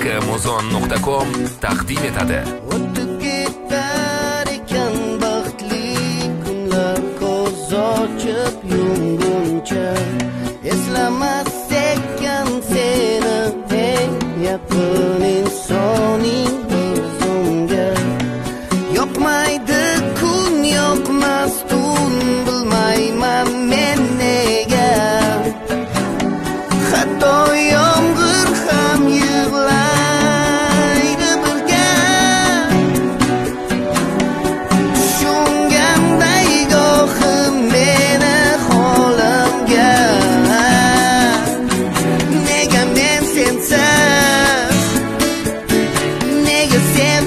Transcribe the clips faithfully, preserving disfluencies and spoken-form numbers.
muzon nuqta com taqdim etadi. O'tib ketar ekan baxtli kunlar, ko'z ochib yumguncha eslamas ekan seni eng yaqin insoning o'zimga. Yoqmaydi kun, yoqmas tun, bilmayman men nega. Hatto yomg'ir ham yig'laydi birga. Tushunganday gohim meni holimga. Nega men sensiz, nega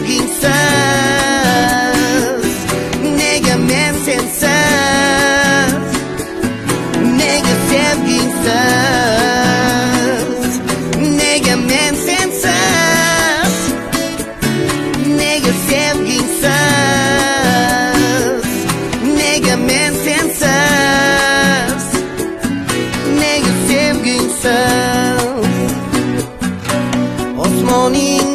sevgingsiz, nega men sensiz, nega sevgingsiz, nega men sensiz, nega sevgingsiz, nega men sensiz, nega sevgingsiz. Osmoning